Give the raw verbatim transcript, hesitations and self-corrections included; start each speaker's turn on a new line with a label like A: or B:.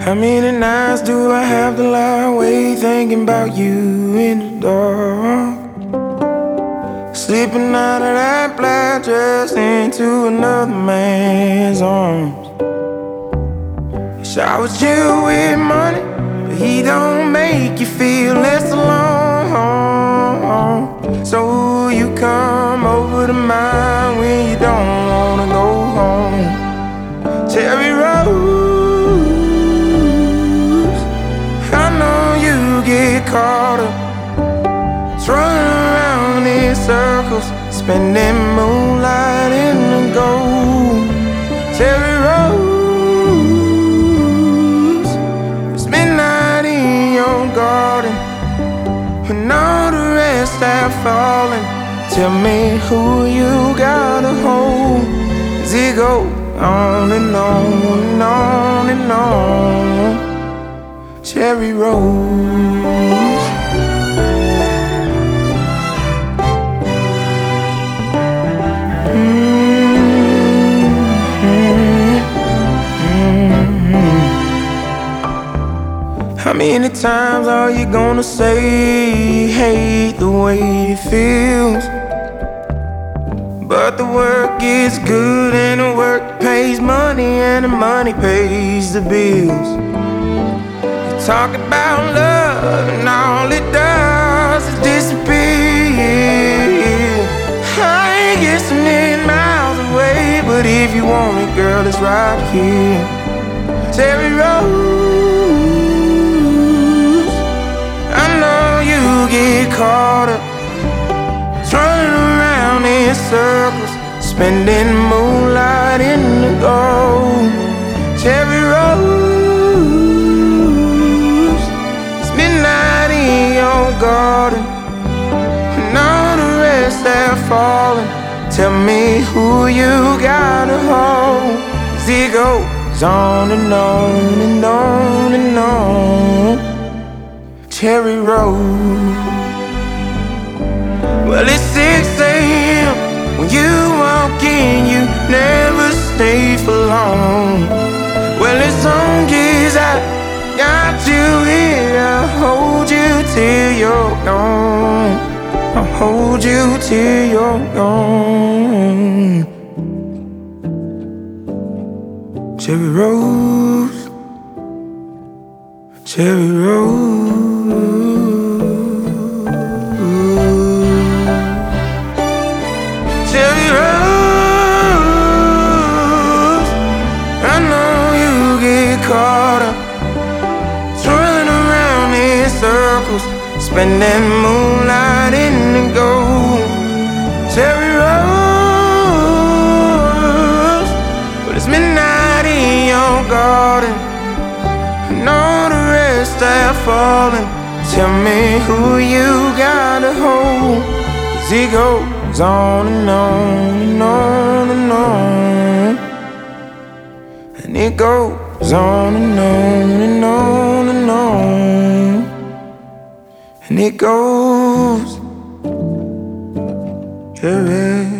A: How many nights do I have to lie awake thinking about you in the dark? Slipping out of that black dress into another man's arms. He showers you with money, but he don't make you feel less alone. So you come over to mine when you don't wanna go home. Cherry Rose, I know you get caught up, running around in circles, spending moonlight in the gold. Cherry Rose, it's midnight in your garden when all the rest have fallen. Tell me who you gotta hold, 'cause it goes on and on and on and on. Cherry Rose. How many times are you gonna say you hate the way it feels? But the work is good and the work pays money and the money pays the bills. You talk about love and all it does is disappear. I ain't guessing it miles away, but if you want it, girl, it's right here. Cherry Rose, I know you get caught up, running around in circles, spending moonlight in the gold. Cherry Rose, it's midnight in your garden and all the rest have fallen. Tell me who you gotta hold, 'cause it goes on and on and on and on. Cherry Rose. Well, it's six a m when you walk in, you never stay for long. Well, as long as I got you here, I'll hold you till you're gone. I'll hold you till you're gone. Cherry Rose, Cherry Rose. Cherry Rose, I know you get caught up, twirling around in circles, spending moonlight in the gold. Cherry Rose, but it's midnight in your garden and all the rest have fallen. Tell me who you gotta hold, 'cause it goes on and on and on and on. And it goes on and on and on and on. And it goes, yeah, yeah.